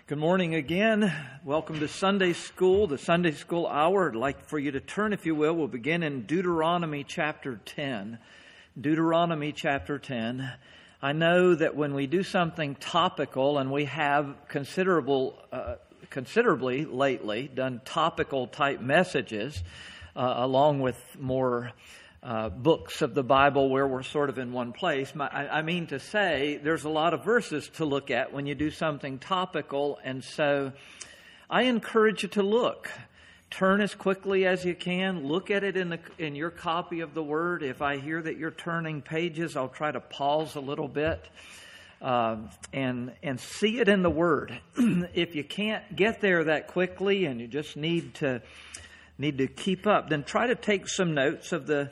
Good morning again. Welcome to Sunday School, the Sunday School Hour. I'd like for you to turn, if you will. We'll begin in Deuteronomy chapter 10. Deuteronomy chapter 10. I know that when we do something topical, and we have considerably lately done topical type messages, along with more books of the Bible where we're sort of in one place. I mean to say there's a lot of verses to look at when you do something topical, and so I encourage you to look. Turn as quickly as you can. Look at it in your copy of the Word. If I hear that you're turning pages, I'll try to pause a little bit and see it in the Word. If you can't get there that quickly and you just need to keep up, then try to take some notes of the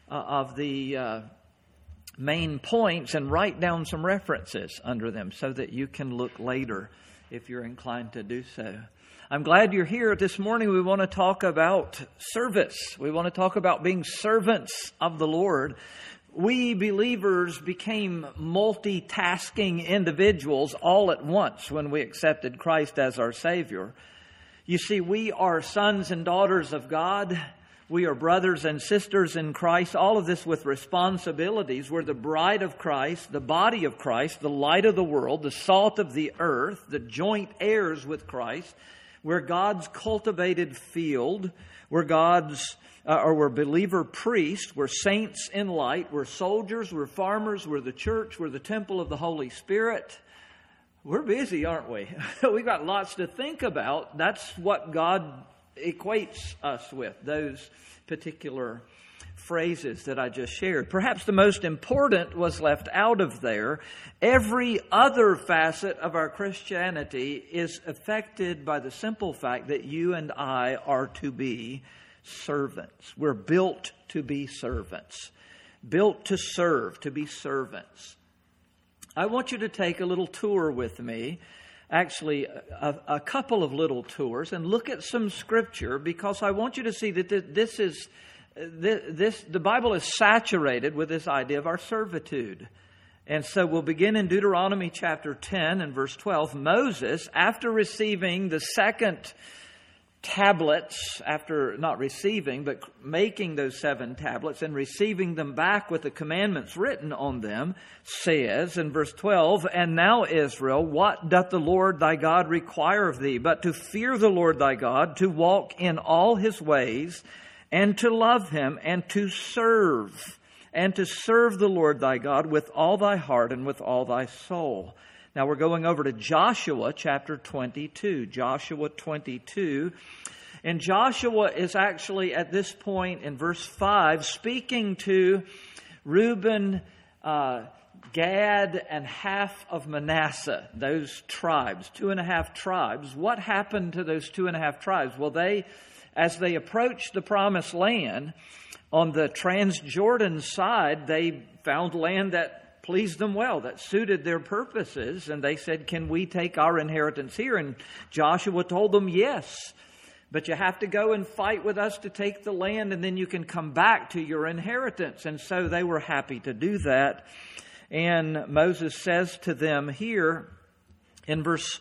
main points and write down some references under them so that you can look later if you're inclined to do so. I'm glad you're here. This morning we want to talk about service. We want to talk about being servants of the Lord. We believers became multitasking individuals all at once when we accepted Christ as our Savior. You see, we are sons and daughters of God. We are brothers and sisters in Christ, all of this with responsibilities. We're the bride of Christ, the body of Christ, the light of the world, the salt of the earth, the joint heirs with Christ. We're God's cultivated field. We're we're believer priests. We're saints in light. We're soldiers. We're farmers. We're the church. We're the temple of the Holy Spirit. We're busy, aren't we? We've got lots to think about. That's what God equates us with, those particular phrases that I just shared. Perhaps the most important was left out of there. Every other facet of our Christianity is affected by the simple fact that you and I are to be servants. We're built to be servants. Built to serve, to be servants. I want you to take a little tour with me, actually a couple of little tours, and look at some scripture, because I want you to see that the Bible is saturated with this idea of our servitude. And so we'll begin in Deuteronomy chapter 10 and verse 12. Moses, after receiving the second tablets, after not receiving, but making those 7 tablets and receiving them back with the commandments written on them, says in verse 12, "And now, Israel, what doth the Lord thy God require of thee, but to fear the Lord thy God, to walk in all his ways, and to love him, and to serve the Lord thy God with all thy heart and with all thy soul." Now we're going over to Joshua chapter 22. Joshua 22. And Joshua is actually at this point in verse 5 speaking to Reuben, Gad, and half of Manasseh, those tribes, 2.5 tribes. What happened to those 2.5 tribes? Well, as they approached the promised land, on the Transjordan side, they found land that pleased them well, that suited their purposes. And they said, "Can we take our inheritance here?" And Joshua told them, "Yes, but you have to go and fight with us to take the land, and then you can come back to your inheritance." And so they were happy to do that. And Moses says to them here in verse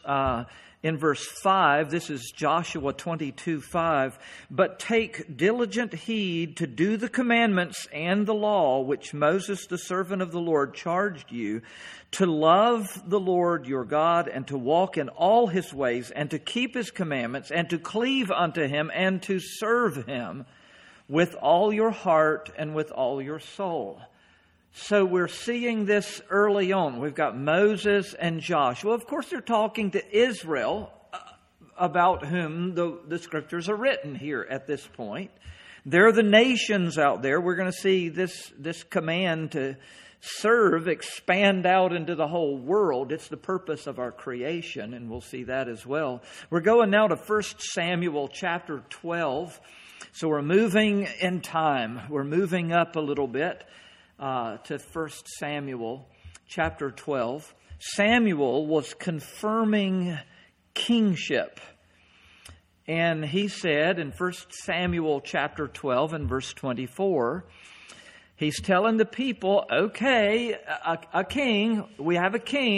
5, this is Joshua 22:5, "But take diligent heed to do the commandments and the law which Moses the servant of the Lord charged you, to love the Lord your God, and to walk in all his ways, and to keep his commandments, and to cleave unto him, and to serve him with all your heart and with all your soul." So we're seeing this early on. We've got Moses and Joshua. Of course, they're talking to Israel, about whom the scriptures are written here at this point. They're the nations out there. We're going to see this command to serve expand out into the whole world. It's the purpose of our creation, and we'll see that as well. We're going now to 1 Samuel chapter 12. So we're moving in time. We're moving up a little bit to 1 Samuel chapter 12. Samuel was confirming kingship. And he said in 1 Samuel chapter 12 and verse 24, he's telling the people, okay, a king, we have a king,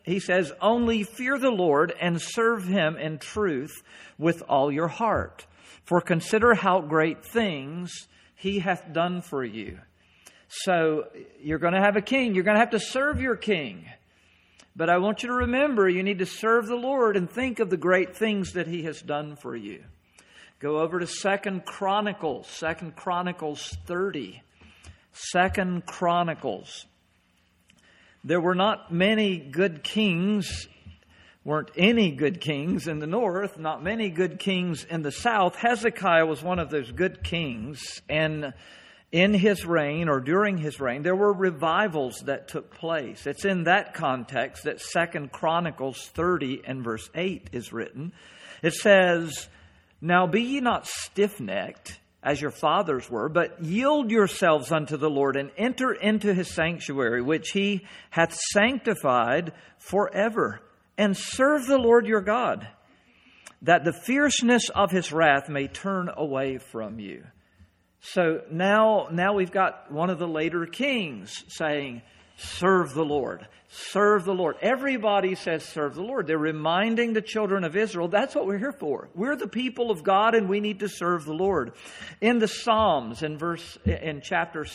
he says, only fear the Lord and serve him in truth with all your heart. For consider how great things he hath done for you. So you're going to have a king. You're going to have to serve your king. But I want you to remember, you need to serve the Lord and think of the great things that he has done for you. Go over to 2 Chronicles 30. 2 Chronicles. There were not many good kings, weren't any good kings in the north, not many good kings in the south. Hezekiah was one of those good kings, and in his reign, or during his reign, there were revivals that took place. It's in that context that 2 Chronicles 30 and verse 8 is written. It says, now be ye not stiff-necked, as your fathers were, but yield yourselves unto the Lord, and enter into his sanctuary, which he hath sanctified forever, and serve the Lord your God, that the fierceness of his wrath may turn away from you. So now we've got one of the later kings saying, serve the Lord. Serve the Lord. Everybody says serve the Lord. They're reminding the children of Israel, that's what we're here for. We're the people of God and we need to serve the Lord. In the Psalms, in chapter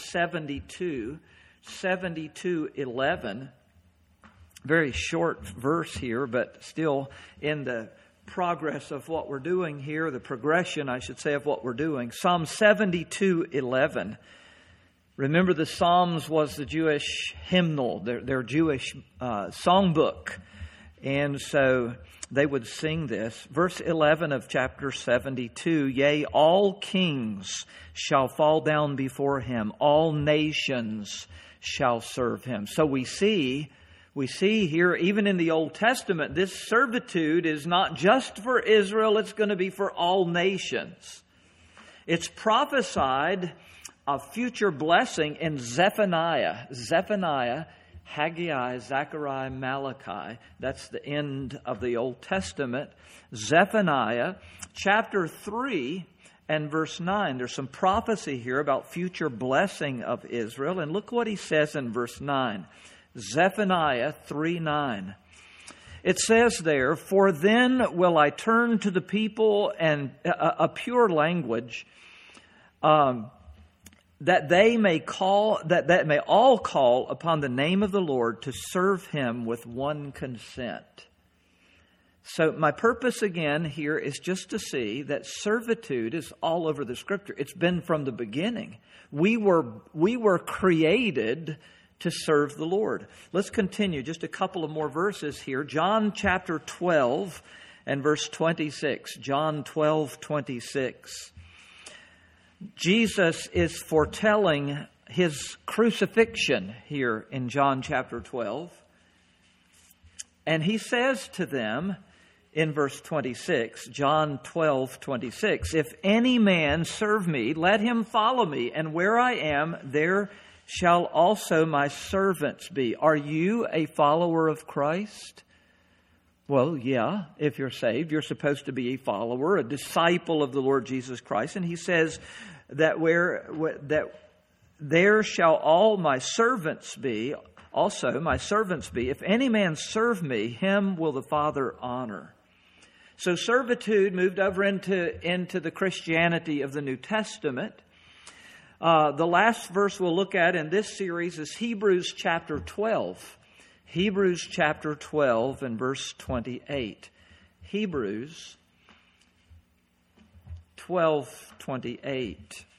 72:11, very short verse here, but still in the progress of what we're doing here, the progression, I should say, of what we're doing. Psalm 72:11. Remember, the Psalms was the Jewish hymnal, their Jewish songbook. And so they would sing this. Verse 11 of chapter 72, yea, all kings shall fall down before him. All nations shall serve him. So we see here, even in the Old Testament, this servitude is not just for Israel, it's going to be for all nations. It's prophesied of future blessing in Zephaniah, Haggai, Zechariah, Malachi. That's the end of the Old Testament. Zephaniah chapter 3 and verse 9. There's some prophecy here about future blessing of Israel. And look what he says in verse 9. Zephaniah 3:9. It says there, for then will I turn to the people and a pure language, that they may all call upon the name of the Lord to serve him with one consent. So my purpose again here is just to see that servitude is all over the Scripture. It's been from the beginning. We were created to serve the Lord. Let's continue just a couple of more verses here. John chapter 12 and verse 26. John 12:26. Jesus is foretelling his crucifixion here in John chapter 12. And he says to them in verse 26, John 12:26, if any man serve me, let him follow me, and where I am, there shall also my servants be. Are you a follower of Christ? Well, yeah, if you're saved, you're supposed to be a follower, a disciple of the Lord Jesus Christ. And he says that there shall all my servants be, also my servants be. If any man serve me, him will the Father honor. So servitude moved over into the Christianity of the New Testament. The last verse we'll look at in this series is Hebrews chapter 12. Hebrews chapter 12 and verse 28. Hebrews 12:28.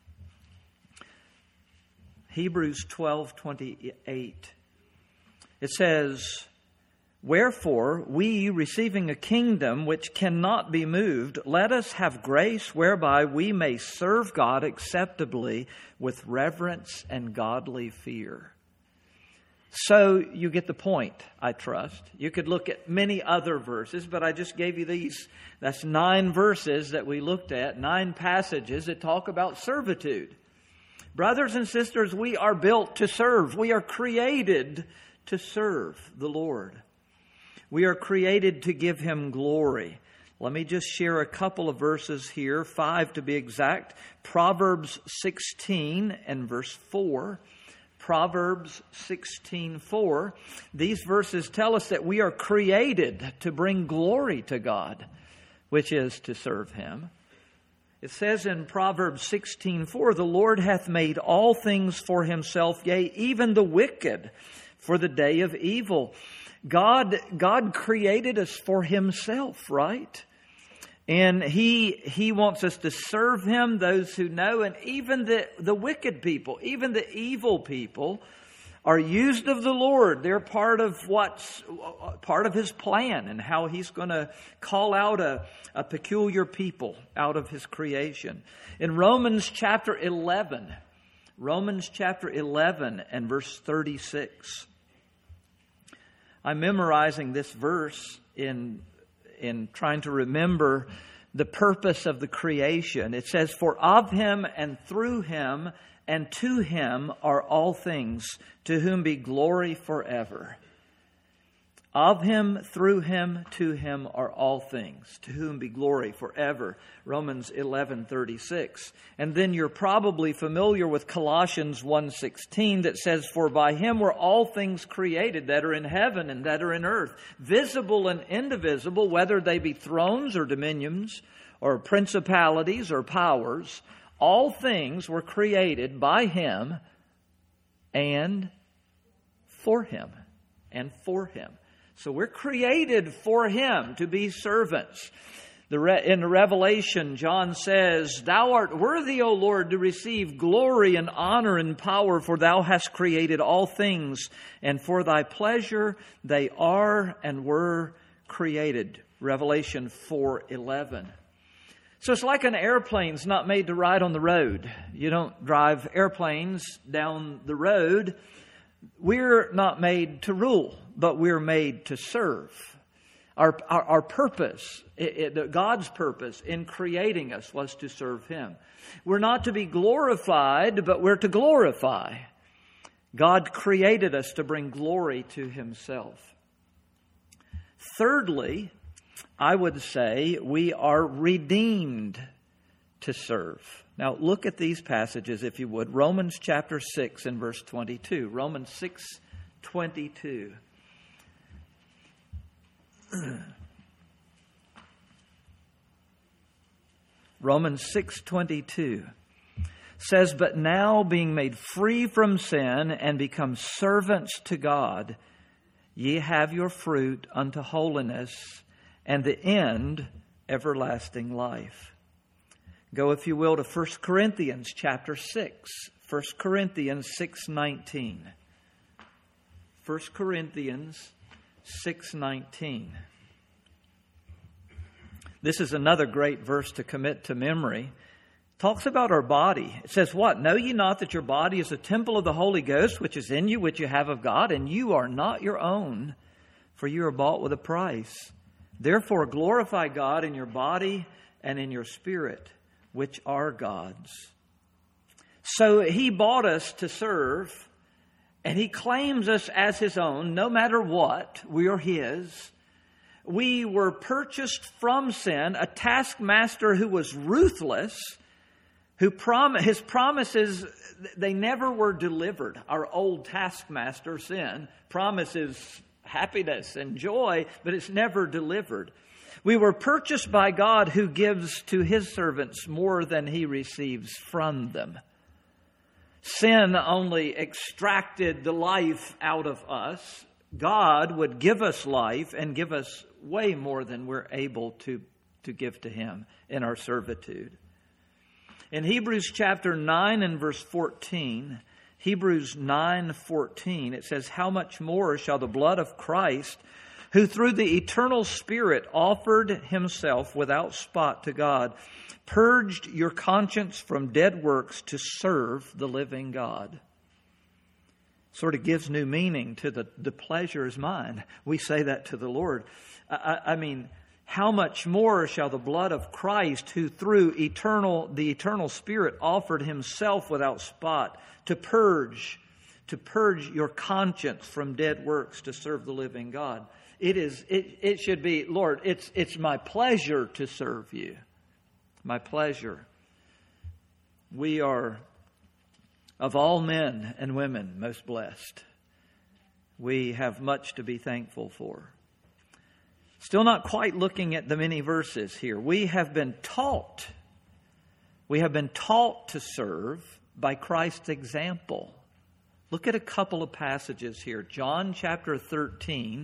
Hebrews 12:28. It says, wherefore, we, receiving a kingdom which cannot be moved, let us have grace whereby we may serve God acceptably with reverence and godly fear. So you get the point, I trust. You could look at many other verses, but I just gave you these. That's 9 verses that we looked at, 9 passages that talk about servitude. Brothers and sisters, we are built to serve. We are created to serve the Lord. We are created to give him glory. Let me just share a couple of verses here, 5 to be exact. Proverbs 16 and verse 4. Proverbs 16:4. These verses tell us that we are created to bring glory to God, which is to serve Him. It says in Proverbs 16:4, the Lord hath made all things for Himself, yea, even the wicked for the day of evil. God created us for Himself, right? And He wants us to serve Him, those who know, and even the wicked people, even the evil people are used of the Lord. They're part of His plan and how He's going to call out a peculiar people out of His creation. In Romans chapter 11 and verse 36. I'm memorizing this verse in trying to remember the purpose of the creation. It says, for of Him and through Him and to Him are all things, to whom be glory forever. Of Him, through Him, to Him are all things, to whom be glory forever. Romans 11:36. And then you're probably familiar with Colossians 1:16 that says, for by Him were all things created that are in heaven and that are in earth, visible and indivisible, whether they be thrones or dominions or principalities or powers. All things were created by Him and for Him. And for Him. So we're created for Him to be servants. In the Revelation, John says, thou art worthy, O Lord, to receive glory and honor and power, for Thou hast created all things, and for Thy pleasure they are and were created. Revelation 4:11. So it's like an airplane's not made to ride on the road. You don't drive airplanes down the road. We're not made to rule, but we're made to serve. Our purpose, God's purpose in creating us was to serve Him. We're not to be glorified, but we're to glorify. God created us to bring glory to Himself. Thirdly, I would say we are redeemed to serve. Now look at these passages if you would. Romans chapter 6 and verse 22. Romans 6:22. Romans 6:22 says, but now being made free from sin and become servants to God, ye have your fruit unto holiness, and the end everlasting life. Go, if you will, to 1 Corinthians chapter 6. 1 Corinthians 6:19. 1 Corinthians 6:19. This is another great verse to commit to memory. Talks about our body. It says what? Know ye not that your body is a temple of the Holy Ghost, which is in you, which you have of God, and you are not your own, for you are bought with a price. Therefore glorify God in your body and in your spirit, which are God's. So He bought us to serve, and He claims us as His own. No matter what, we are His. We were purchased from sin, a taskmaster who was ruthless, his promises, they never were delivered. Our old taskmaster, sin, promises happiness and joy, but it's never delivered. We were purchased by God, who gives to His servants more than He receives from them. Sin only extracted the life out of us. God would give us life and give us way more than we're able to give to Him in our servitude. In Hebrews chapter 9 and verse 14, Hebrews 9:14, it says, how much more shall the blood of Christ, who through the eternal Spirit offered Himself without spot to God, purged your conscience from dead works to serve the living God. Sort of gives new meaning to the pleasure is mine. We say that to the Lord. I mean, how much more shall the blood of Christ, who through the eternal Spirit offered Himself without spot to purge your conscience from dead works to serve the living God. It should be, Lord, it's my pleasure to serve you. My pleasure. We are of all men and women, most blessed. We have much to be thankful for. Still not quite looking at the many verses here. We have been taught to serve by Christ's example. Look at a couple of passages here. John chapter 13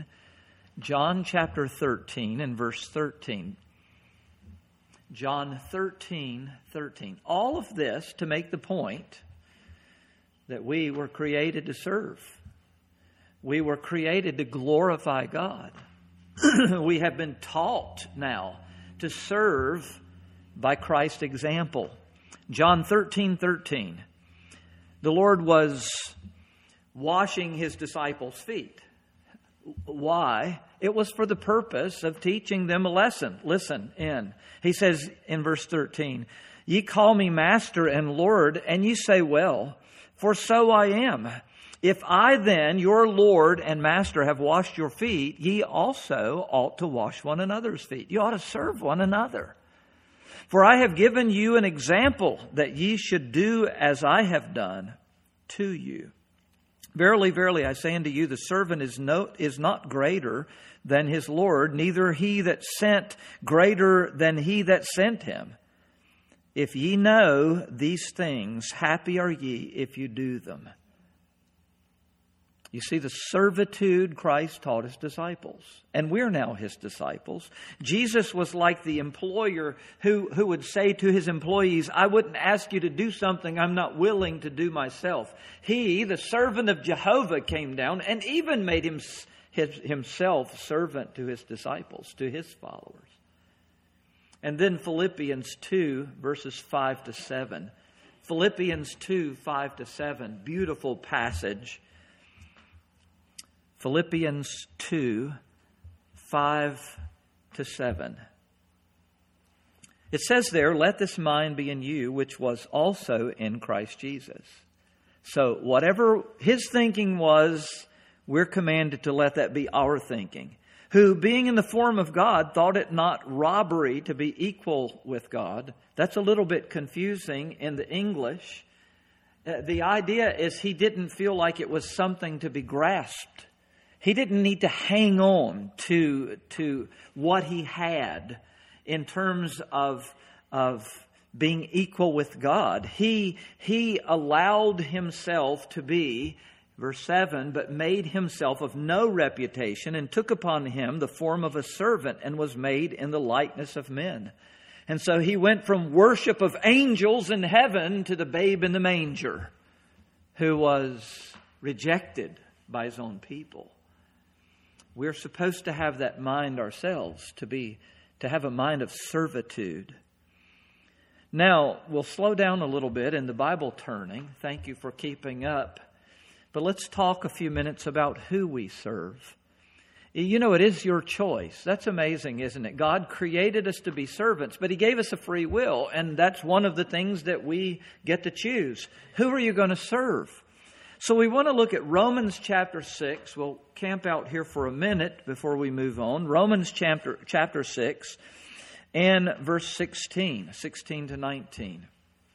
and verse 13. John 13:13. All of this to make the point that we were created to serve. We were created to glorify God. We have been taught now to serve by Christ's example. John 13:13. The Lord was washing His disciples' feet. Why? It was for the purpose of teaching them a lesson. Listen in. He says in verse 13, "Ye call me Master and Lord, and ye say, well, for so I am. If I then, your Lord and Master, have washed your feet, ye also ought to wash one another's feet." You ought to serve one another. "For I have given you an example that ye should do as I have done to you. Verily, verily, I say unto you, the servant is not greater than his Lord, neither he that sent greater than he that sent him. If ye know these things, happy are ye if you do them." You see the servitude Christ taught His disciples. And we're now His disciples. Jesus was like the employer who would say to his employees, "I wouldn't ask you to do something I'm not willing to do myself." He, the servant of Jehovah, came down and even made himself servant to His disciples, to His followers. And then Philippians 2, verses 5 to 7. Philippians 2, 5 to 7. Beautiful passage. Philippians 2, 5 to 7. It says there, "Let this mind be in you, which was also in Christ Jesus." So whatever His thinking was, we're commanded to let that be our thinking. "Who, being in the form of God, thought it not robbery to be equal with God." That's a little bit confusing in the English. The idea is He didn't feel like it was something to be grasped. He didn't need to hang on to what He had in terms of being equal with God. He allowed Himself to be, verse 7, "but made Himself of no reputation, and took upon Him the form of a servant, and was made in the likeness of men." And so He went from worship of angels in heaven to the babe in the manger, who was rejected by His own people. We're supposed to have that mind ourselves, to have a mind of servitude. Now, we'll slow down a little bit in the Bible turning. Thank you for keeping up. But let's talk a few minutes about who we serve. You know, it is your choice. That's amazing, isn't it? God created us to be servants, but He gave us a free will, and that's one of the things that we get to choose. Who are you going to serve? So we want to look at Romans chapter 6. We'll camp out here for a minute before we move on. Romans chapter 6 and verse 16 to 19.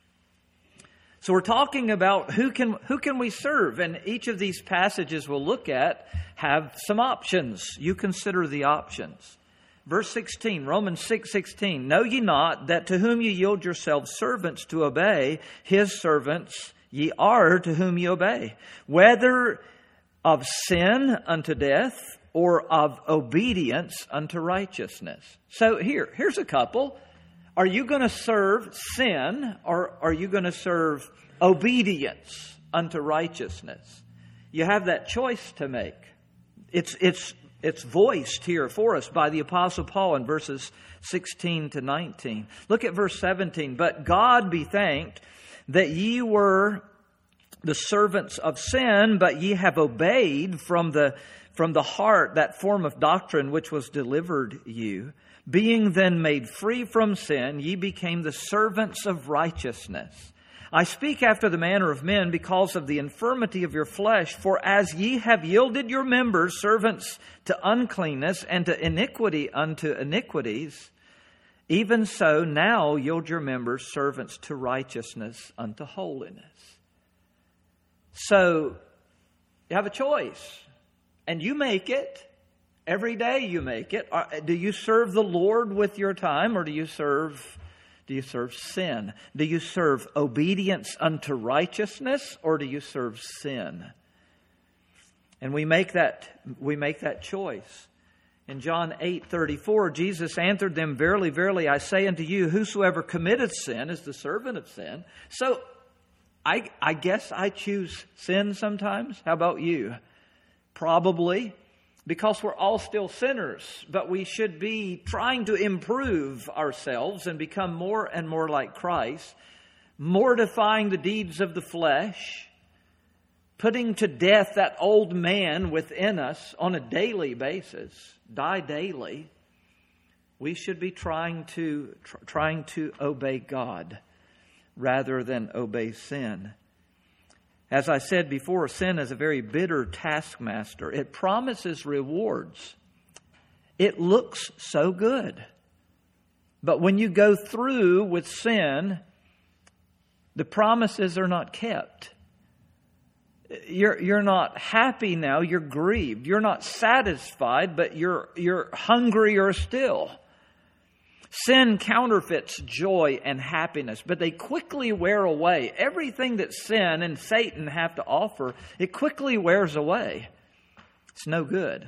So we're talking about who can we serve? And each of these passages we'll look at have some options. You consider the options. Verse 16, Romans 6:16. "Know ye not that to whom ye yield yourselves servants to obey, His servants ye are to whom ye obey, whether of sin unto death or of obedience unto righteousness." So here's a couple. Are you going to serve sin, or are you going to serve obedience unto righteousness? You have that choice to make. It's voiced here for us by the Apostle Paul in verses 16 to 19. Look at verse 17. "But God be thanked that ye were the servants of sin, but ye have obeyed from the heart that form of doctrine which was delivered you. Being then made free from sin, ye became the servants of righteousness. I speak after the manner of men because of the infirmity of your flesh. For as ye have yielded your members servants to uncleanness, and to iniquity unto iniquities, even so now yield your members servants to righteousness unto holiness." So you have a choice, and you make it. Every day you make it. Do you serve the Lord with your time, or do you serve sin? Do you serve obedience unto righteousness, or do you serve sin? And we make that choice. In John 8:34, Jesus answered them, "Verily, verily, I say unto you, whosoever committeth sin is the servant of sin." So I guess I choose sin sometimes. How about you? Probably, because we're all still sinners, but we should be trying to improve ourselves and become more and more like Christ, mortifying the deeds of the flesh, putting to death that old man within us on a daily basis, die daily. We should be trying to obey God rather than obey sin. As I said before, sin is a very bitter taskmaster. It promises rewards. It looks so good. But when you go through with sin, the promises are not kept. You're not happy now, you're grieved. You're not satisfied, but you're hungrier still. Sin counterfeits joy and happiness, but they quickly wear away. Everything that sin and Satan have to offer, it quickly wears away. It's no good.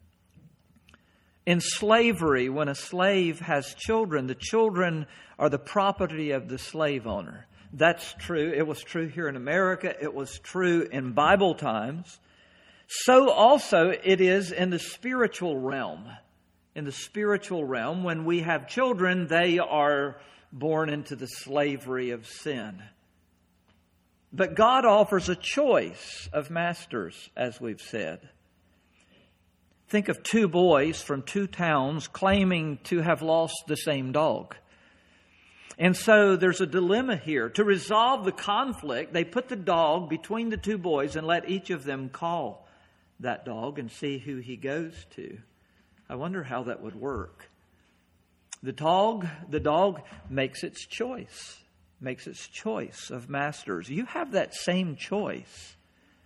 In slavery, when a slave has children, the children are the property of the slave owner. That's true. It was true here in America. It was true in Bible times. So also it is in the spiritual realm. In the spiritual realm, when we have children, they are born into the slavery of sin. But God offers a choice of masters, as we've said. Think of two boys from two towns claiming to have lost the same dog. And so there's a dilemma here. To resolve the conflict, they put the dog between the two boys and let each of them call that dog and see who he goes to. I wonder how that would work. The dog makes its choice of masters. You have that same choice.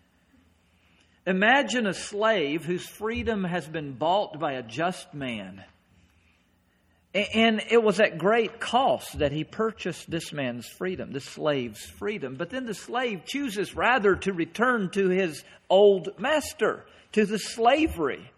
Imagine a slave whose freedom has been bought by a just man. And it was at great cost that he purchased this man's freedom, the slave's freedom. But then the slave chooses rather to return to his old master, to the slavery.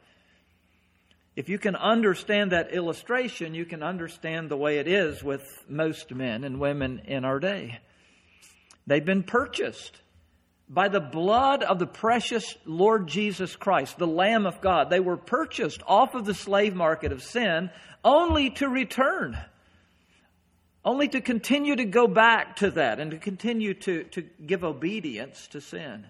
If you can understand that illustration, you can understand the way it is with most men and women in our day. They've been purchased by the blood of the precious Lord Jesus Christ, the Lamb of God. They were purchased off of the slave market of sin only to return, only to continue to go back to that and to continue to give obedience to sin.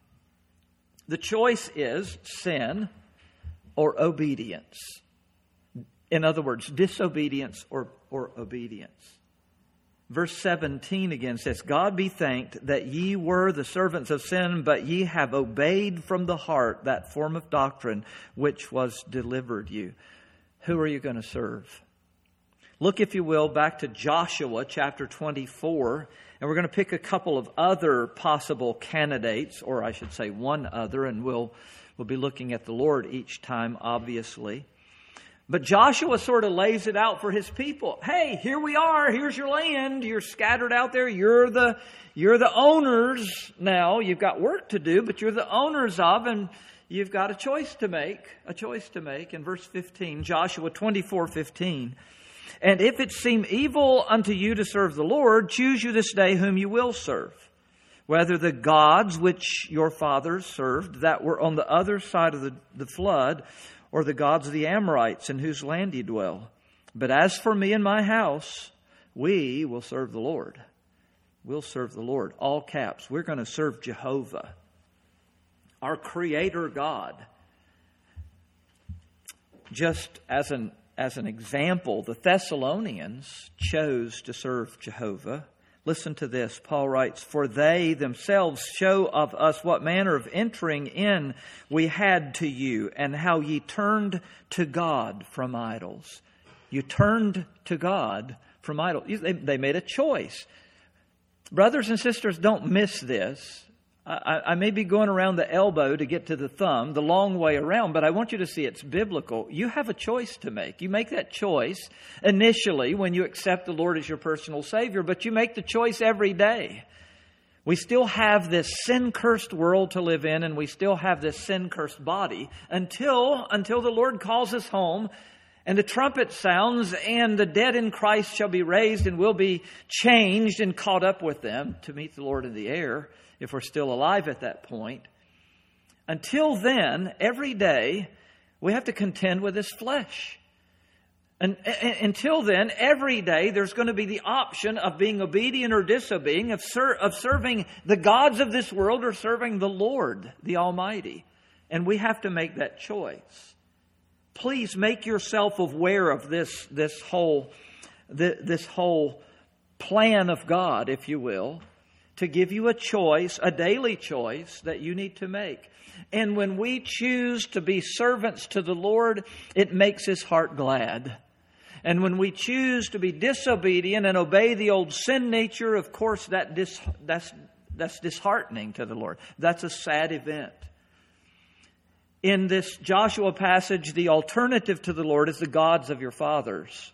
The choice is sin or obedience. In other words, disobedience or obedience. Verse 17 again says, God be thanked that ye were the servants of sin, but ye have obeyed from the heart that form of doctrine which was delivered you. Who are you going to serve? Look, if you will, back to Joshua chapter 24, and we're going to pick a couple of other possible candidates, or I should say one other, and we'll be looking at the Lord each time, obviously. But Joshua sort of lays it out for his people. Hey, here we are. Here's your land. You're scattered out there. You're the owners now. You've got work to do, but you're the owners of, and you've got a choice to make. In verse 15, Joshua 24:15. And if it seem evil unto you to serve the Lord, choose you this day whom you will serve. Whether the gods which your fathers served that were on the other side of the flood, or the gods of the Amorites in whose land ye dwell. But as for me and my house, we will serve the Lord. We'll serve the Lord. All caps. We're going to serve Jehovah, our Creator God. Just as an example, the Thessalonians chose to serve Jehovah. Listen to this. Paul writes, for they themselves show of us what manner of entering in we had to you, and how ye turned to God from idols. You turned to God from idols. They made a choice. Brothers and sisters, don't miss this. I may be going around the elbow to get to the thumb, the long way around, but I want you to see it's biblical. You have a choice to make. You make that choice initially when you accept the Lord as your personal Savior, but you make the choice every day. We still have this sin-cursed world to live in, and we still have this sin-cursed body until the Lord calls us home and the trumpet sounds and the dead in Christ shall be raised and will be changed and caught up with them to meet the Lord in the air if we're still alive at that point. Until then, every day, we have to contend with this flesh. And until then, every day, there's going to be the option of being obedient or disobedient, of serving the gods of this world or serving the Lord, the Almighty. And we have to make that choice. Please make yourself aware of this whole plan of God, if you will, to give you a choice, a daily choice that you need to make. And when we choose to be servants to the Lord, it makes His heart glad. And when we choose to be disobedient and obey the old sin nature, of course, that's disheartening to the Lord. That's a sad event. In this Joshua passage, the alternative to the Lord is the gods of your fathers.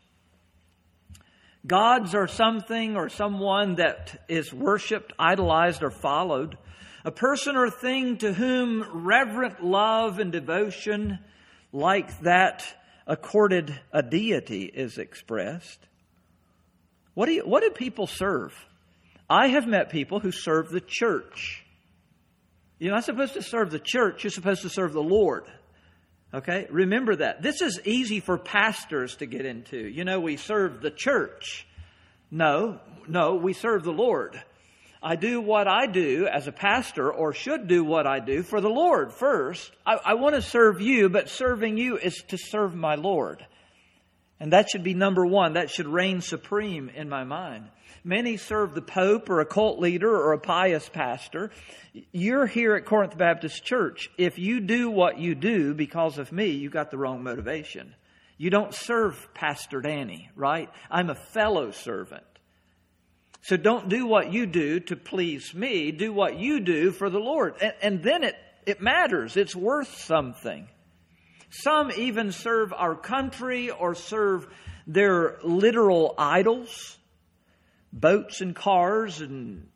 Gods are something or someone that is worshipped, idolized, or followed. A person or thing to whom reverent love and devotion like that accorded a deity is expressed. What do people serve? I have met people who serve the church. You're not supposed to serve the church. You're supposed to serve the Lord. Okay? Remember that. This is easy for pastors to get into. You know, we serve the church. No, we serve the Lord. I do what I do as a pastor, or should do what I do for the Lord first. I want to serve you, but serving you is to serve my Lord. And that should be number one. That should reign supreme in my mind. Many serve the Pope or a cult leader or a pious pastor. You're here at Corinth Baptist Church. If you do what you do because of me, you got the wrong motivation. You don't serve Pastor Danny, right? I'm a fellow servant. So don't do what you do to please me. Do what you do for the Lord. And then it matters. It's worth something. Some even serve our country or serve their literal idols, boats and cars and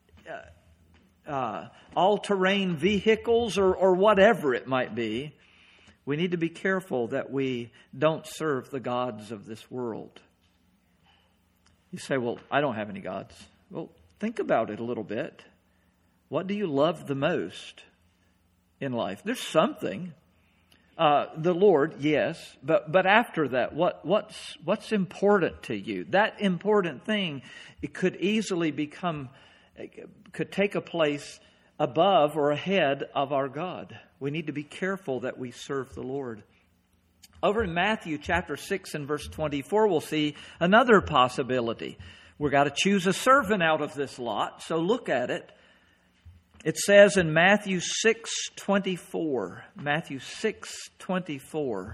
all-terrain vehicles or whatever it might be. We need to be careful that we don't serve the gods of this world. You say, well, I don't have any gods. Well, think about it a little bit. What do you love the most in life? There's something. The Lord, yes, but after that, what's important to you? That important thing, it could easily could take a place above or ahead of our God. We need to be careful that we serve the Lord. Over in Matthew chapter 6 and verse 24, we'll see another possibility. We've got to choose a servant out of this lot, so look at it. It says in Matthew 6:24, Matthew 6:24,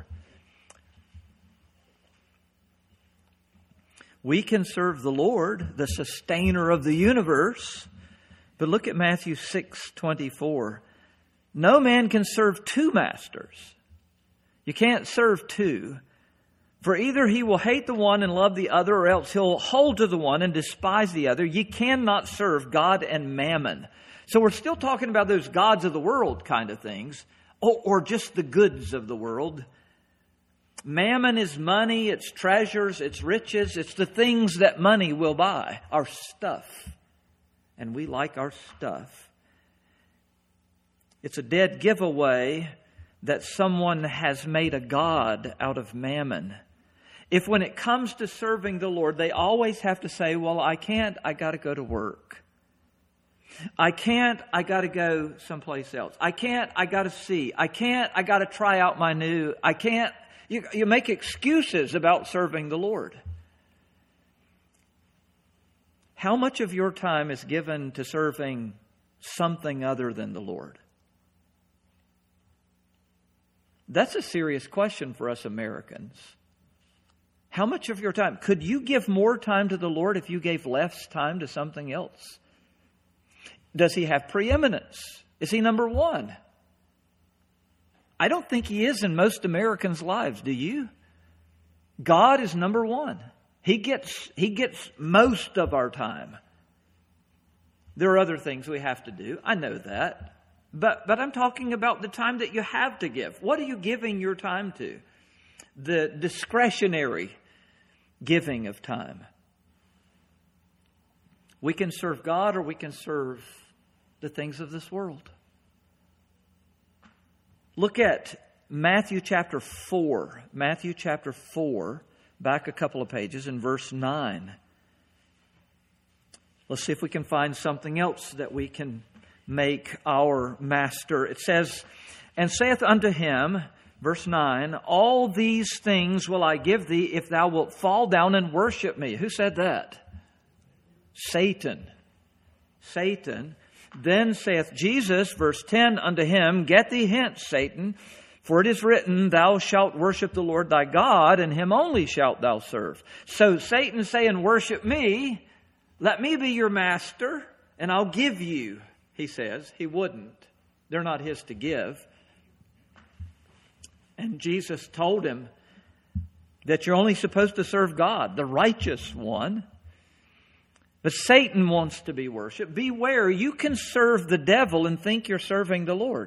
we can serve the Lord, the sustainer of the universe. But look at Matthew 6:24. No man can serve two masters. You can't serve two. For either he will hate the one and love the other, or else he'll hold to the one and despise the other. You cannot serve God and mammon. So we're still talking about those gods of the world kind of things, or just the goods of the world. Mammon is money, it's treasures, it's riches, it's the things that money will buy, our stuff. And we like our stuff. It's a dead giveaway that someone has made a god out of mammon. If when it comes to serving the Lord, they always have to say, well, I can't, I got to go to work. I can't, I got to go someplace else. I can't, I got to see. I can't, I got to try out my new. I can't. You make excuses about serving the Lord. How much of your time is given to serving something other than the Lord? That's a serious question for us Americans. How much of your time? Could you give more time to the Lord if you gave less time to something else? Does He have preeminence Is He number one? I don't think He is in most Americans' lives. Do you? God is number one. He gets most of our time. There are other things we have to do. I know that. But I'm talking about the time that you have to give. What are you giving your time to? The discretionary giving of time. We can serve God or we can serve the things of this world. Look at Matthew chapter 4. Matthew chapter 4, back a couple of pages in verse 9. Let's see if we can find something else that we can make our master. It says, "And saith unto him," verse 9, "All these things will I give thee if thou wilt fall down and worship me." Who said that? Satan. Satan. "Then saith Jesus," verse 10, "unto him, Get thee hence, Satan, for it is written, Thou shalt worship the Lord thy God, and Him only shalt thou serve." So Satan's saying, worship me, let me be your master, and I'll give you. He says He wouldn't. They're not His to give. And Jesus told him that you're only supposed to serve God, the righteous one. But Satan wants to be worshipped. Beware, you can serve the devil and think you're serving the Lord.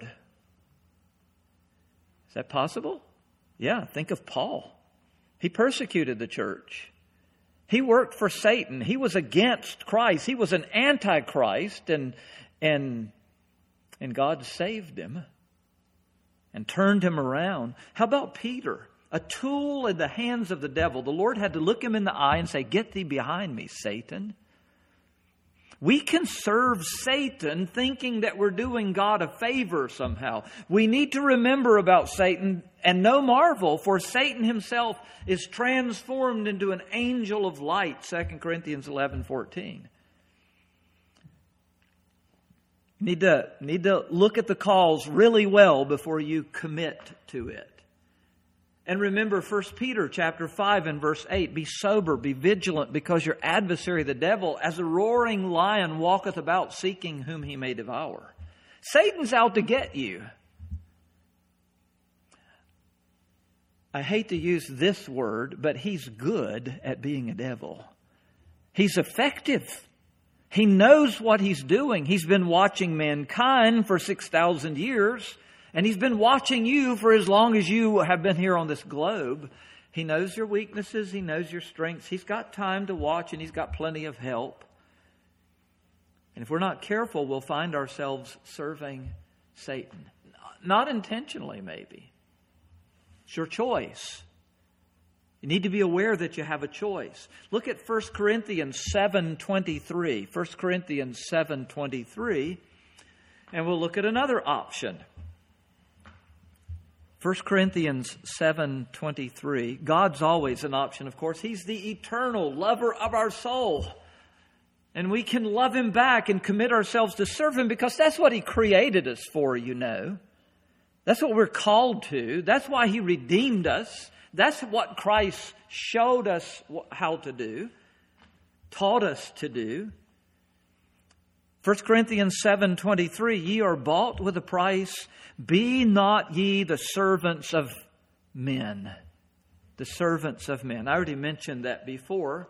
Is that possible? Yeah, think of Paul. He persecuted the church. He worked for Satan. He was against Christ. He was an antichrist, and God saved him and turned him around. How about Peter? A tool in the hands of the devil. The Lord had to look him in the eye and say, "Get thee behind me, Satan." We can serve Satan thinking that we're doing God a favor somehow. We need to remember about Satan, and no marvel, for Satan himself is transformed into an angel of light, 2 Corinthians 11:14. Need to look at the calls really well before you commit to it. And remember 1 Peter chapter 5 and verse 8, "Be sober, be vigilant, because your adversary the devil, as a roaring lion, walketh about seeking whom he may devour." Satan's out to get you. I hate to use this word, but he's good at being a devil. He's effective. He knows what he's doing. He's been watching mankind for 6,000 years. And He's been watching you for as long as you have been here on this globe. He knows your weaknesses. He knows your strengths. He's got time to watch, and He's got plenty of help. And if we're not careful, we'll find ourselves serving Satan. Not intentionally, maybe. It's your choice. You need to be aware that you have a choice. Look at 1 Corinthians 7:23. 1 Corinthians 7:23. And we'll look at another option. 1 Corinthians 7:23. God's always an option, of course. He's the eternal lover of our soul. And we can love Him back and commit ourselves to serve Him because that's what He created us for, you know. That's what we're called to. That's why He redeemed us. That's what Christ showed us how to do, taught us to do. 1 Corinthians 7:23, "Ye are bought with a price. Be not ye the servants of men." The servants of men. I already mentioned that before.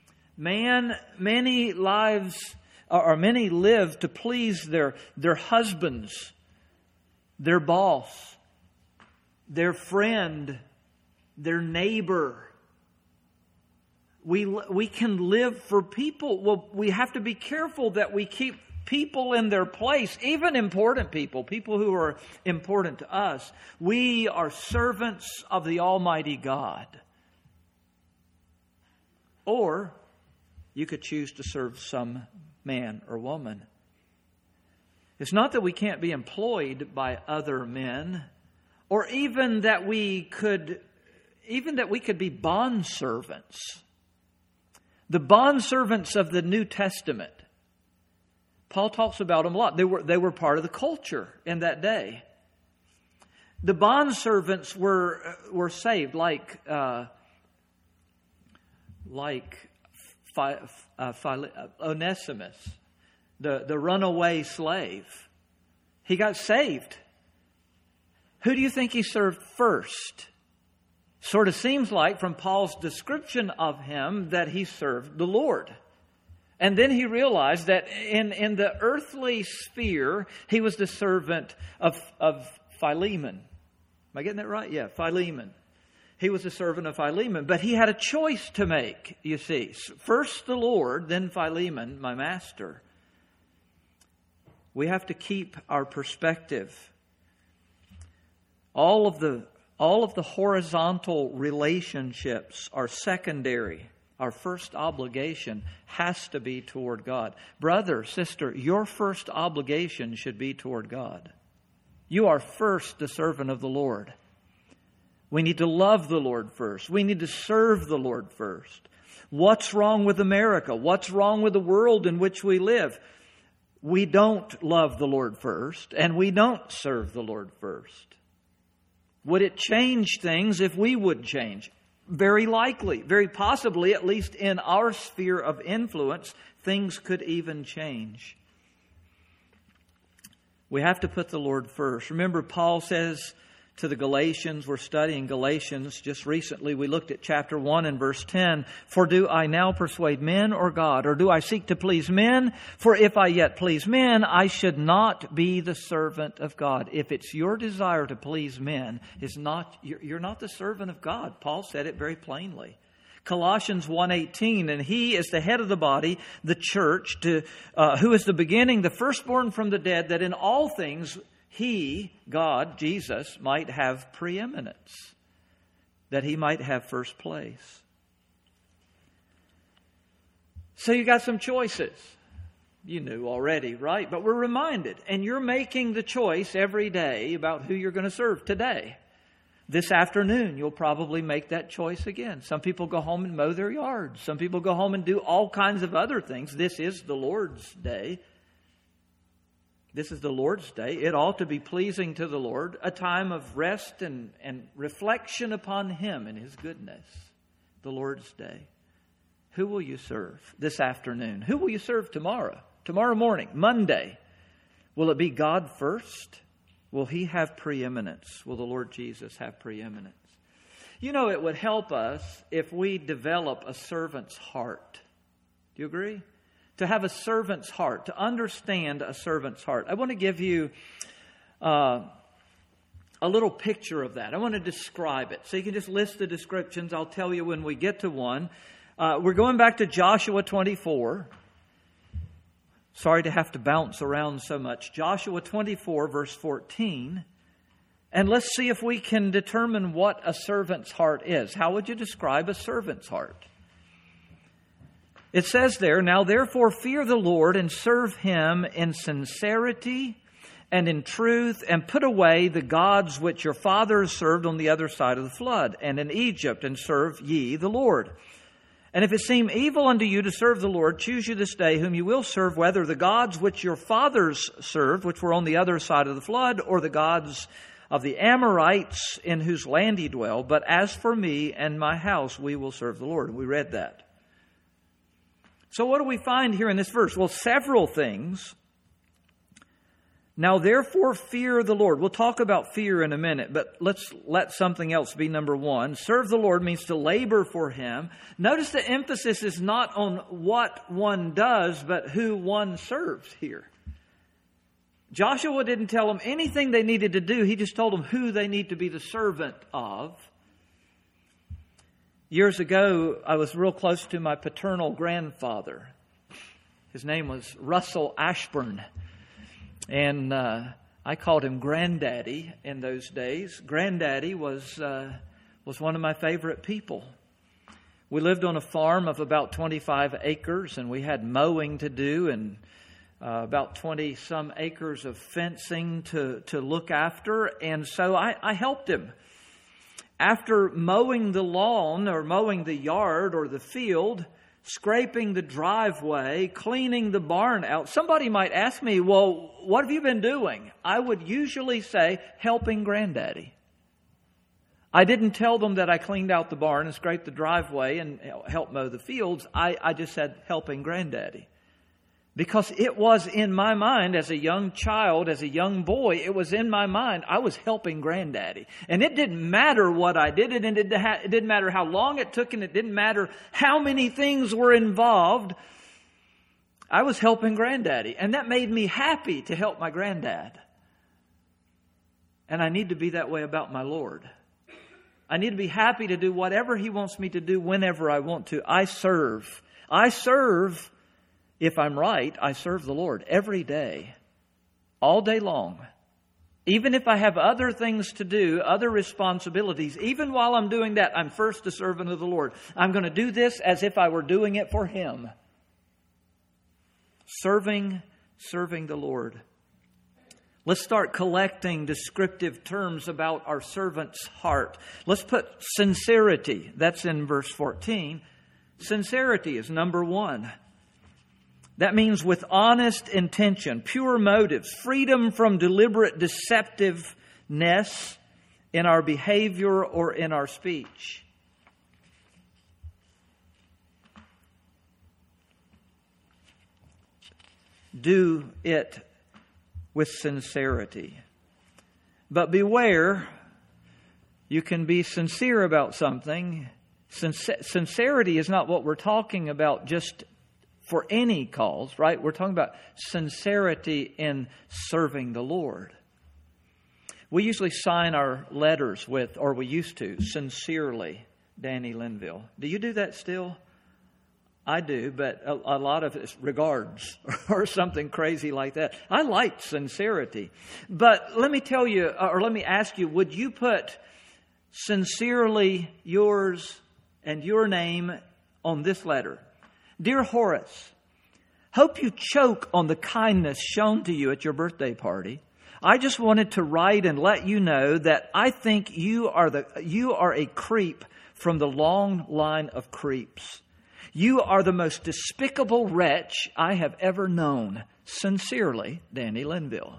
Many live to please their husbands, their boss, their friend, their neighbor. We can live for people. Well, we have to be careful that we keep people in their place, even important people who are important to us. We are servants of the Almighty God. Or you could choose to serve some man or woman. It's not that we can't be employed by other men, or even that we could be bondservants. The bondservants of the New Testament. Paul talks about them a lot. They were part of the culture in that day. The bondservants were saved, like Onesimus, the runaway slave. He got saved. Who do you think he served first? Sort of seems like from Paul's description of him that he served the Lord. And then he realized that in the earthly sphere, he was the servant of Philemon. Am I getting that right? Yeah, Philemon. He was the servant of Philemon. But he had a choice to make, you see. First the Lord, then Philemon, my master. We have to keep our perspective. All of the horizontal relationships are secondary. Our first obligation has to be toward God. Brother, sister, your first obligation should be toward God. You are first the servant of the Lord. We need to love the Lord first. We need to serve the Lord first. What's wrong with America? What's wrong with the world in which we live? We don't love the Lord first, and we don't serve the Lord first. Would it change things if we would change? Very likely, very possibly, at least in our sphere of influence, things could even change. We have to put the Lord first. Remember, Paul says to the Galatians, we're studying Galatians just recently, we looked at chapter 1 and verse 10. For do I now persuade men or God? Or do I seek to please men? For if I yet please men, I should not be the servant of God. If it's your desire to please men, you're not the servant of God. Paul said it very plainly. Colossians 1:18, and He is the head of the body, the church, who is the beginning, the firstborn from the dead, that in all things He, God, Jesus, might have preeminence, that He might have first place. So you got some choices. You knew already, right? But we're reminded, and you're making the choice every day about who you're going to serve today. This afternoon, you'll probably make that choice again. Some people go home and mow their yards. Some people go home and do all kinds of other things. This is the Lord's day. This is the Lord's day. It ought to be pleasing to the Lord, a time of rest and reflection upon Him and His goodness. The Lord's day. Who will you serve this afternoon? Who will you serve tomorrow? Tomorrow morning, Monday. Will it be God first? Will He have preeminence? Will the Lord Jesus have preeminence? You know, it would help us if we develop a servant's heart. Do you agree? To have a servant's heart, to understand a servant's heart. I want to give you a little picture of that. I want to describe it. So you can just list the descriptions. I'll tell you when we get to one. We're going back to Joshua 24. Sorry to have to bounce around so much. Joshua 24, verse 14. And let's see if we can determine what a servant's heart is. How would you describe a servant's heart? It says there, now therefore fear the Lord and serve Him in sincerity and in truth, and put away the gods which your fathers served on the other side of the flood and in Egypt, and serve ye the Lord. And if it seem evil unto you to serve the Lord, choose you this day whom you will serve, whether the gods which your fathers served, which were on the other side of the flood, or the gods of the Amorites in whose land ye dwell. But as for me and my house, we will serve the Lord. We read that. So what do we find here in this verse? Well, several things. Now, therefore, fear the Lord. We'll talk about fear in a minute, but let's let something else be number one. Serve the Lord means to labor for Him. Notice the emphasis is not on what one does, but who one serves here. Joshua didn't tell them anything they needed to do. He just told them who they need to be the servant of. Years ago, I was real close to my paternal grandfather. His name was Russell Ashburn. And I called him Granddaddy in those days. Granddaddy was one of my favorite people. We lived on a farm of about 25 acres, and we had mowing to do, and about 20-some acres of fencing to look after. And so I helped him. After mowing the lawn or mowing the yard or the field, scraping the driveway, cleaning the barn out, somebody might ask me, well, what have you been doing? I would usually say, helping Granddaddy. I didn't tell them that I cleaned out the barn and scraped the driveway and helped mow the fields. I just said, helping Granddaddy. Because it was in my mind as a young child, as a young boy, it was in my mind. I was helping Granddaddy. And it didn't matter what I did. And it didn't matter how long it took. And it didn't matter how many things were involved. I was helping Granddaddy. And that made me happy to help my granddad. And I need to be that way about my Lord. I need to be happy to do whatever He wants me to do whenever I want to. I serve. If I'm right, I serve the Lord every day, all day long. Even if I have other things to do, other responsibilities, even while I'm doing that, I'm first a servant of the Lord. I'm going to do this as if I were doing it for Him. Serving the Lord. Let's start collecting descriptive terms about our servant's heart. Let's put sincerity. That's in verse 14. Sincerity is number one. That means with honest intention, pure motives, freedom from deliberate deceptiveness in our behavior or in our speech. Do it with sincerity. But beware, you can be sincere about something. Sincerity is not what we're talking about just for any cause, right? We're talking about sincerity in serving the Lord. We usually sign our letters with, or we used to, sincerely, Danny Linville. Do you do that still? I do, but a lot of it's regards or something crazy like that. I like sincerity. But let me tell you, or let me ask you, would you put sincerely yours and your name on this letter? Dear Horace, hope you choke on the kindness shown to you at your birthday party. I just wanted to write and let you know that I think you are a creep from the long line of creeps. You are the most despicable wretch I have ever known. Sincerely, Danny Linville.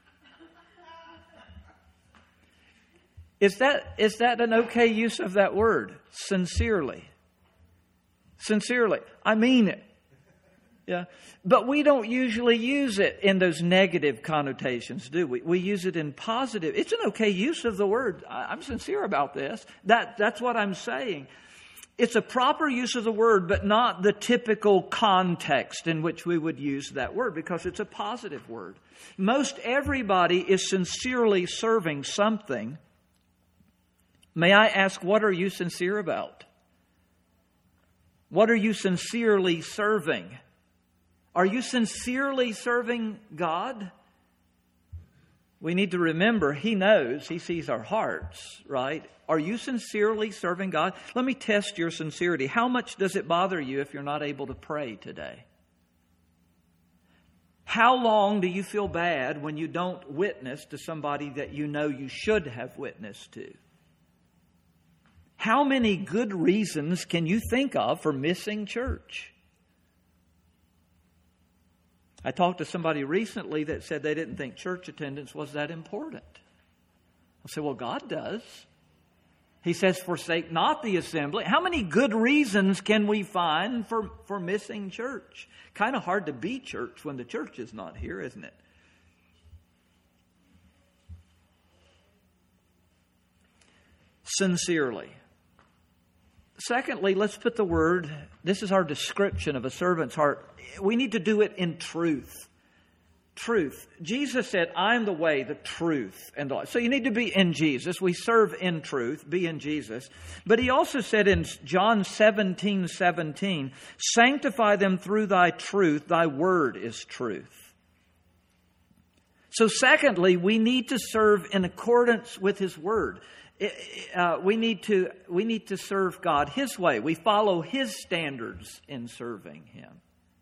Is that an okay use of that word? Sincerely. Sincerely. I mean it. Yeah. But we don't usually use it in those negative connotations, do we? We use it in positive. It's an okay use of the word. I'm sincere about this. That's what I'm saying. It's a proper use of the word, but not the typical context in which we would use that word, because it's a positive word. Most everybody is sincerely serving something. May I ask, what are you sincere about? What are you sincerely serving? Are you sincerely serving God? We need to remember, He knows, He sees our hearts, right? Are you sincerely serving God? Let me test your sincerity. How much does it bother you if you're not able to pray today? How long do you feel bad when you don't witness to somebody that you know you should have witnessed to? How many good reasons can you think of for missing church? I talked to somebody recently that said they didn't think church attendance was that important. I said, well, God does. He says, forsake not the assembly. How many good reasons can we find for missing church? Kind of hard to be church when the church is not here, isn't it? Sincerely. Secondly, let's put the word, this is our description of a servant's heart. We need to do it in truth. Truth. Jesus said, I am the way, the truth, and the life. So you need to be in Jesus. We serve in truth, be in Jesus. But He also said in John 17:17, sanctify them through thy truth, thy word is truth. So secondly, we need to serve in accordance with His word. We need to serve God His way. We follow His standards in serving Him.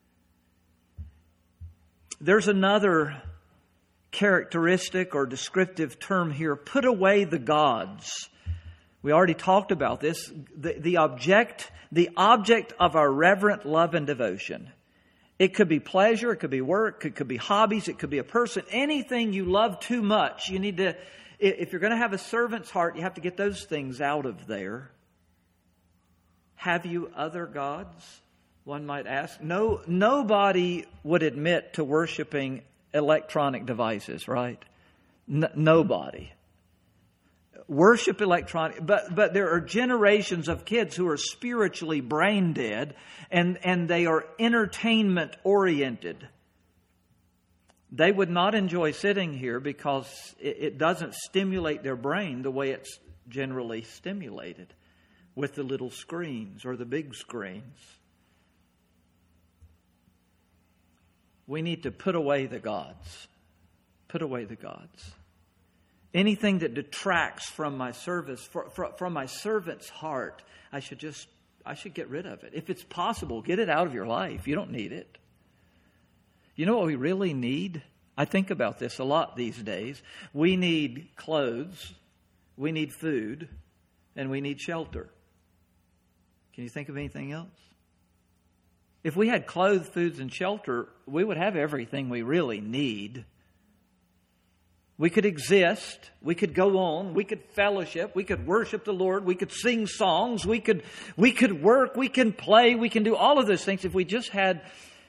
There's another characteristic or descriptive term here. Put away the gods. We already talked about this. The object of our reverent love and devotion. It could be pleasure, it could be work, it could be hobbies, it could be a person. Anything you love too much, you need to... If you're going to have a servant's heart, you have to get those things out of there. Have you other gods? one might ask. No, nobody would admit to worshiping electronic devices, right? Nobody. Worship electronic, but there are generations of kids who are spiritually brain dead, and they are entertainment oriented. They would not enjoy sitting here because it doesn't stimulate their brain the way it's generally stimulated with the little screens or the big screens. We need to put away the gods. Put away the gods. Anything that detracts from my service, from my servant's heart, I should get rid of it. If it's possible, get it out of your life. You don't need it. You know what we really need? I think about this a lot these days. We need clothes, we need food, and we need shelter. Can you think of anything else? If we had clothes, foods, and shelter, we would have everything we really need. We could exist, we could go on, we could fellowship, we could worship the Lord, we could sing songs, we could work, we can play, we can do all of those things if we just had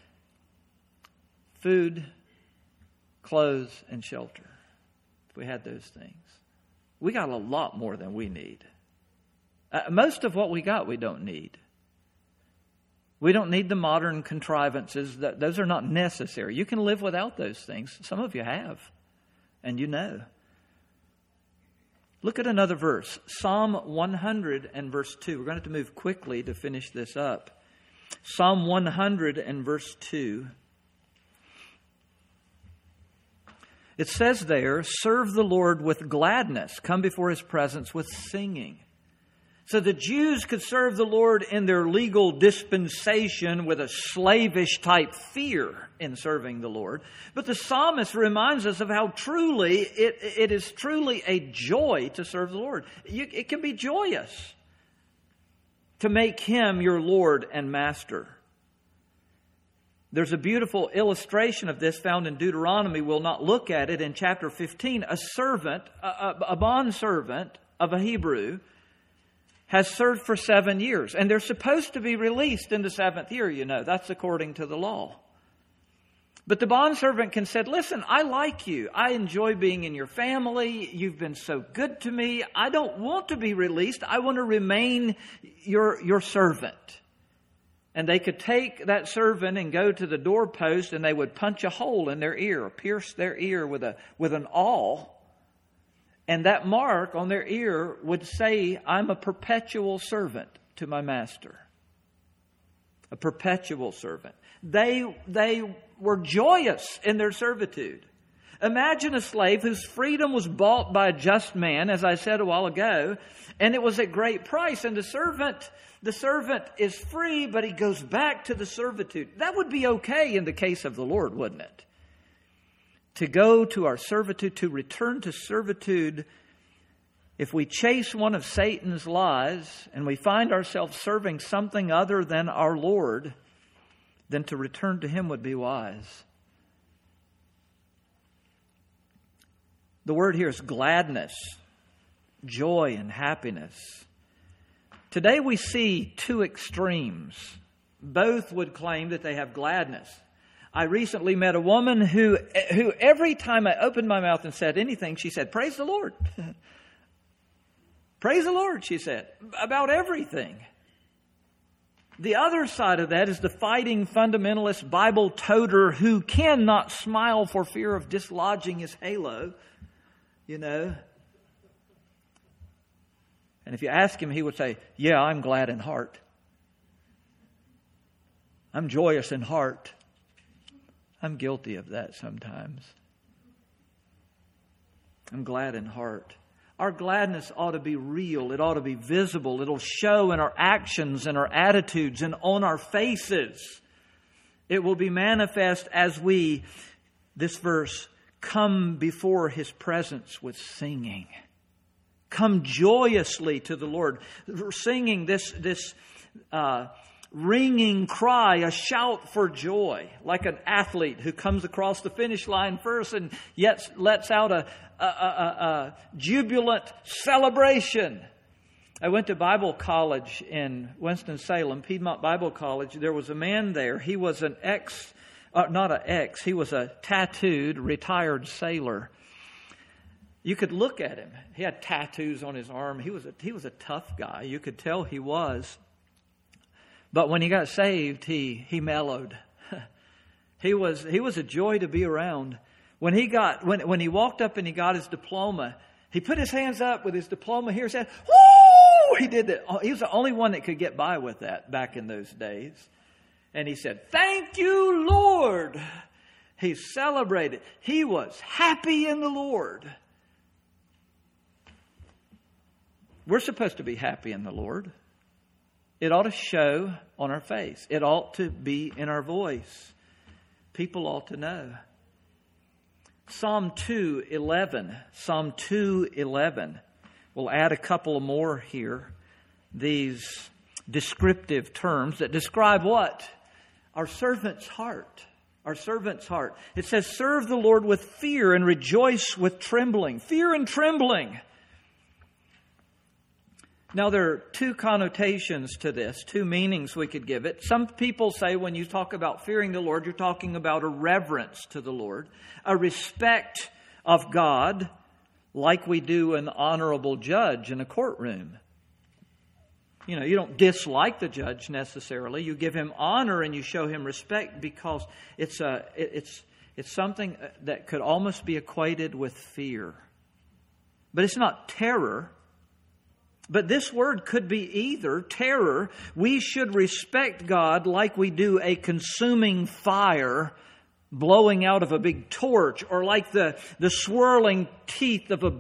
food, clothes, and shelter. If we had those things. We got a lot more than we need. Most of what we got we don't need. We don't need the modern contrivances. Those are not necessary. You can live without those things. Some of you have. And you know. Look at another verse. Psalm 100 and verse 2. We're going to have to move quickly to finish this up. Psalm 100 and verse 2. It says there, serve the Lord with gladness. Come before His presence with singing. So the Jews could serve the Lord in their legal dispensation with a slavish type fear in serving the Lord. But the psalmist reminds us of how truly it is truly a joy to serve the Lord. It can be joyous to make Him your Lord and Master. There's a beautiful illustration of this found in Deuteronomy. We'll not look at it in chapter 15. A servant, a bondservant of a Hebrew, has served for 7 years. And they're supposed to be released in the 7th year, you know. That's according to the law. But the bondservant can say, listen, I like you. I enjoy being in your family. You've been so good to me. I don't want to be released. I want to remain your servant. And they could take that servant and go to the doorpost and they would punch a hole in their ear, pierce their ear with an awl. And that mark on their ear would say, I'm a perpetual servant to my master. A perpetual servant. They were joyous in their servitude. Imagine a slave whose freedom was bought by a just man, as I said a while ago, and it was at great price. And the servant is free, but he goes back to the servitude. That would be okay in the case of the Lord, wouldn't it? To go to our servitude, to return to servitude. If we chase one of Satan's lies and we find ourselves serving something other than our Lord, then to return to Him would be wise. The word here is gladness, joy, and happiness. Today we see two extremes. Both would claim that they have gladness. I recently met a woman who every time I opened my mouth and said anything, she said, praise the Lord. Praise the Lord, she said, about everything. The other side of that is the fighting fundamentalist Bible toter who cannot smile for fear of dislodging his halo, you know. And if you ask him, he would say, yeah, I'm glad in heart. I'm joyous in heart. I'm guilty of that sometimes. I'm glad in heart. Our gladness ought to be real. It ought to be visible. It'll show in our actions and our attitudes and on our faces. It will be manifest as we, this verse, come before His presence with singing. Come joyously to the Lord. Singing this ringing cry, a shout for joy, like an athlete who comes across the finish line first and yet lets out a jubilant celebration. I went to Bible college in Winston-Salem, Piedmont Bible College. There was a man there. He was he was a tattooed, retired sailor. You could look at him. He had tattoos on his arm. He was a tough guy. You could tell he was. But when he got saved, he mellowed. He was a joy to be around. When he walked up and he got his diploma, he put his hands up with his diploma here and said, "Woo!" He did that. He was the only one that could get by with that back in those days. And he said, "Thank you, Lord." He celebrated. He was happy in the Lord. We're supposed to be happy in the Lord. It ought to show on our face. It ought to be in our voice. People ought to know. Psalm 2:11. Psalm 2:11. We'll add a couple more here. These descriptive terms that describe what? Our servant's heart. Our servant's heart. It says, serve the Lord with fear and rejoice with trembling. Fear and trembling. Now, there are two connotations to this, two meanings we could give it. Some people say when you talk about fearing the Lord, you're talking about a reverence to the Lord, a respect of God, like we do an honorable judge in a courtroom. You know, you don't dislike the judge necessarily. You give him honor and you show him respect because it's something that could almost be equated with fear. But it's not terror. But this word could be either terror. We should respect God like we do a consuming fire blowing out of a big torch, or like the swirling teeth of a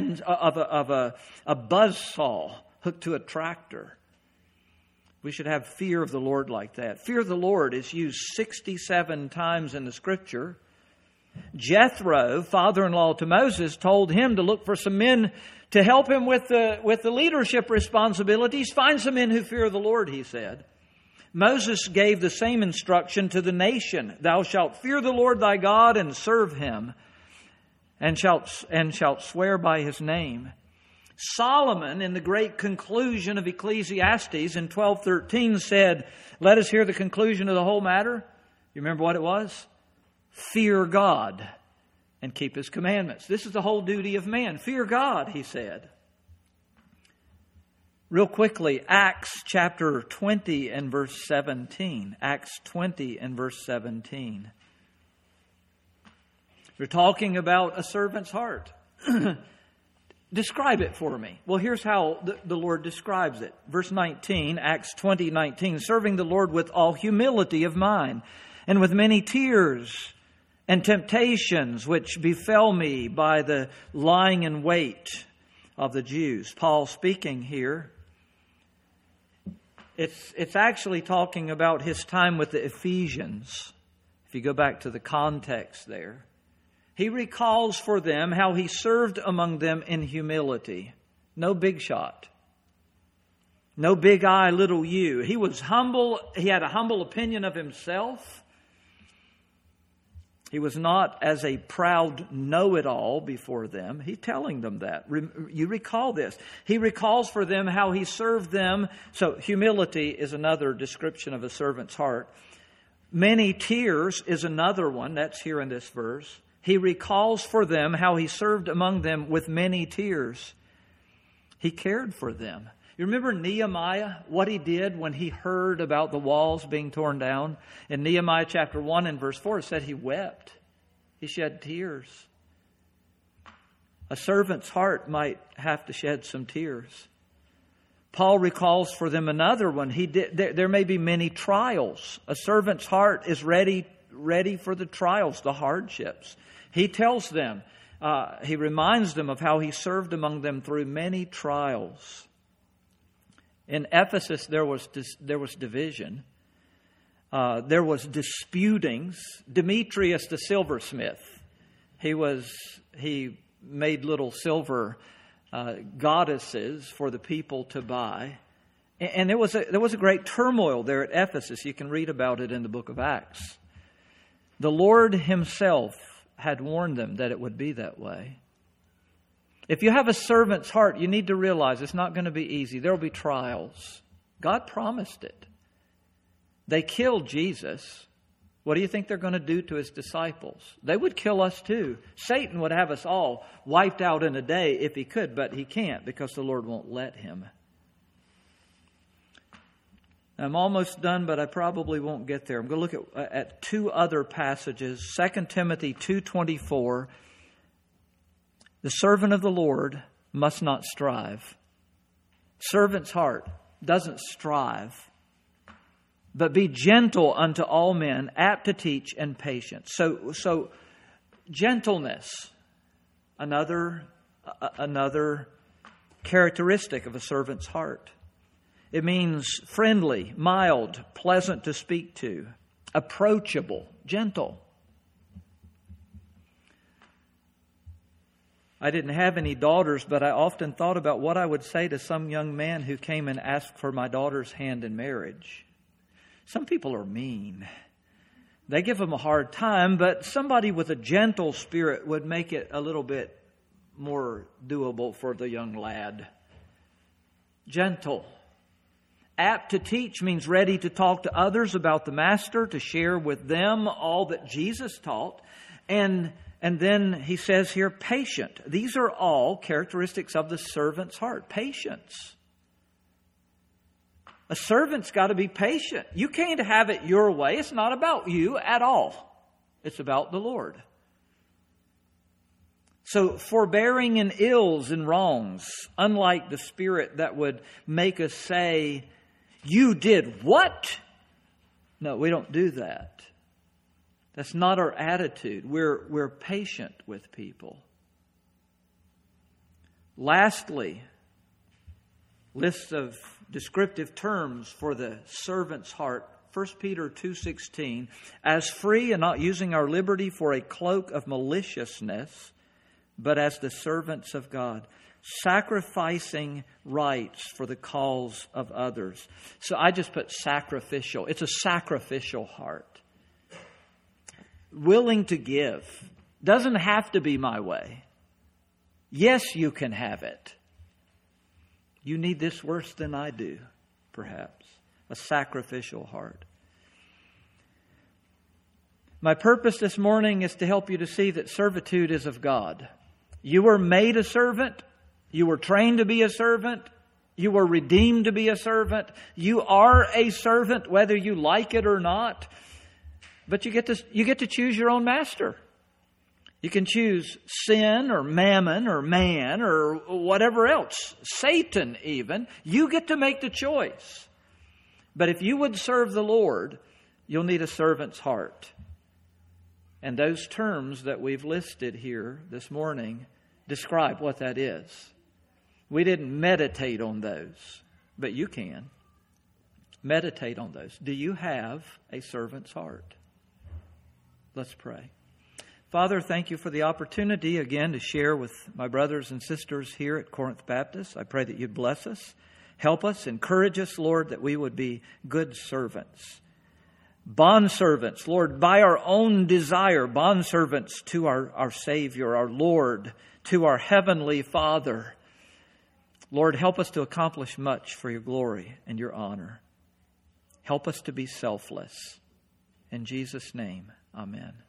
buzzsaw hooked to a tractor. We should have fear of the Lord like that. Fear of the Lord is used 67 times in the Scripture. Jethro, father-in-law to Moses, told him to look for some men to help him with the leadership responsibilities. Find some men who fear the Lord, he said. Moses gave the same instruction to the nation. Thou shalt fear the Lord thy God and serve him, and shalt swear by his name. Solomon, in the great conclusion of Ecclesiastes in 12:13, said, let us hear the conclusion of the whole matter. You remember what it was? Fear God and keep his commandments. This is the whole duty of man. Fear God, he said. Real quickly, Acts chapter 20 and verse 17. Acts 20 and verse 17. We're talking about a servant's heart. Describe it for me. Well, here's how the Lord describes it. Verse 19, Acts 20:19. Serving the Lord with all humility of mind and with many tears and temptations which befell me by the lying in wait of the Jews. Paul speaking here. It's actually talking about his time with the Ephesians. If you go back to the context there. He recalls for them how he served among them in humility. No big shot. No big I, little you. He was humble. He had a humble opinion of himself. He was not as a proud know-it-all before them. He's telling them that. You recall this. He recalls for them how he served them. So humility is another description of a servant's heart. Many tears is another one. That's here in this verse. He recalls for them how he served among them with many tears. He cared for them. You remember Nehemiah, what he did when he heard about the walls being torn down? In Nehemiah chapter 1 and verse 4, it said he wept. He shed tears. A servant's heart might have to shed some tears. Paul recalls for them another one. There may be many trials. A servant's heart is ready for the trials, the hardships. He tells them, he reminds them of how he served among them through many trials. In Ephesus, there was division. There was disputings. Demetrius the silversmith, he made little silver goddesses for the people to buy, and there was a great turmoil there at Ephesus. You can read about it in the book of Acts. The Lord Himself had warned them that it would be that way. If you have a servant's heart, you need to realize it's not going to be easy. There will be trials. God promised it. They killed Jesus. What do you think they're going to do to His disciples? They would kill us too. Satan would have us all wiped out in a day if he could, but he can't because the Lord won't let him. I'm almost done, but I probably won't get there. I'm going to look at two other passages. 2 Timothy 2:24. The servant of the Lord must not strive. Servant's heart doesn't strive, but be gentle unto all men, apt to teach and patient. So gentleness, another characteristic of a servant's heart. It means friendly, mild, pleasant to speak to, approachable, gentle. I didn't have any daughters, but I often thought about what I would say to some young man who came and asked for my daughter's hand in marriage. Some people are mean. They give them a hard time, but somebody with a gentle spirit would make it a little bit more doable for the young lad. Gentle. Apt to teach means ready to talk to others about the Master, to share with them all that Jesus taught. And then he says here, patient. These are all characteristics of the servant's heart. Patience. A servant's got to be patient. You can't have it your way. It's not about you at all. It's about the Lord. So forbearing in ills and wrongs, unlike the spirit that would make us say, you did what? No, we don't do that. That's not our attitude. We're patient with people. Lastly, lists of descriptive terms for the servant's heart. 1 Peter 2:16, as free and not using our liberty for a cloak of maliciousness, but as the servants of God, sacrificing rights for the cause of others. So I just put sacrificial. It's a sacrificial heart. Willing to give. Doesn't have to be my way. Yes, you can have it. You need this worse than I do, perhaps. A sacrificial heart. My purpose this morning is to help you to see that servitude is of God. You were made a servant. You were trained to be a servant. You were redeemed to be a servant. You are a servant whether you like it or not. But you get to choose your own master. You can choose sin or mammon or man or whatever else. Satan even. You get to make the choice. But if you would serve the Lord, you'll need a servant's heart. And those terms that we've listed here this morning describe what that is. We didn't meditate on those, but you can. Meditate on those. Do you have a servant's heart? Let's pray. Father, thank you for the opportunity again to share with my brothers and sisters here at Corinth Baptist. I pray that you'd bless us, help us, encourage us, Lord, that we would be good servants. Bondservants, Lord, by our own desire, bondservants to our Savior, our Lord, to our Heavenly Father. Lord, help us to accomplish much for your glory and your honor. Help us to be selfless. In Jesus' name, amen.